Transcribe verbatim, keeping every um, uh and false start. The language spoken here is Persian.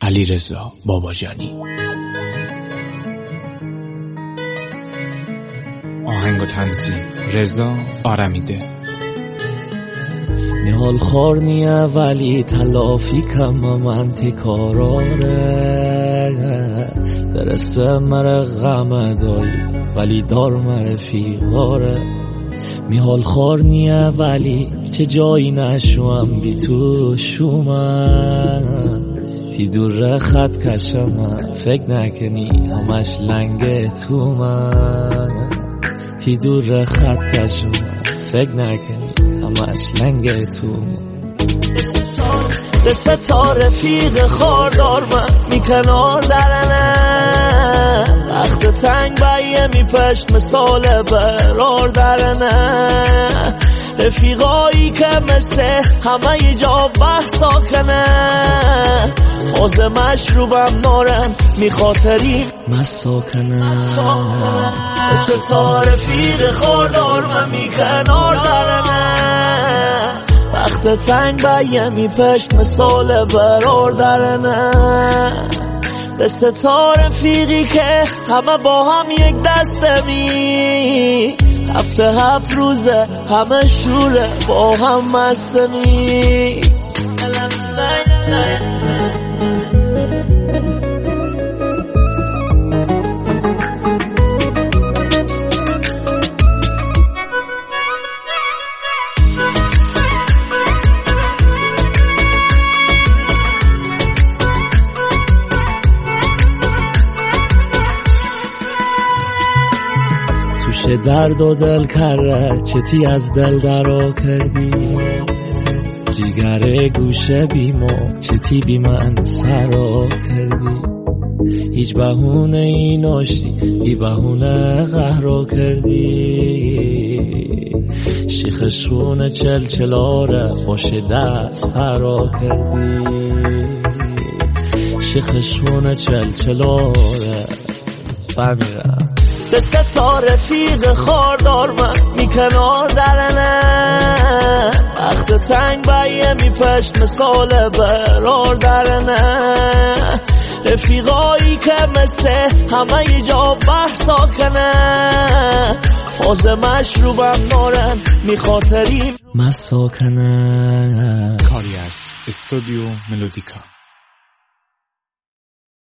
علیرضا باباجانی. آهنگ و تنظیم رضا آرمیده. نهال خور نیه ولی تلافی کم من تکاراره درسته مره غم دایی ولی دار مره فیغاره میحال خور نیه ولی چه جایی نشوم بی تو شومن تی دور خط کشم فکر نکنی همش لنگ تو من تی دور خط کشم فکر نکنی همش لنگ تو به ستار رفیق خاردار من میکنار درنه وقت تنگ بایه میپشت مثال برار درنه رفیقایی که مثل همه جا بحثا کنه حوض مشروبم نارم میخاطریم مسا کنه ستار رفیق خاردار من میکنار درنه وقت تنگ بایه میپشت مثال برار درنه به ستار رفیقی که همه با هم یک دسته می هفته هفت روزه همه شوره با هم مسته می چه درد و دل کره چتی از دل درا کردی جیگر گوشه بیمو چتی بی من سرا کردی هیچ بهونه ای ناشتی بی بهونه قهرا کردی شیخشون چل چلاره باشه دست پرا کردی شیخشون چل چلاره فهمیرم به ستار رفیق خاردار من میکنار درنه وقت تنگ بایه میپشت مثال برار درنه رفیقایی که مثل همه جا بحثا کنه حوض مشروبم نارم میخاطریم مسا کنه. کاری از استودیو ملودیکا.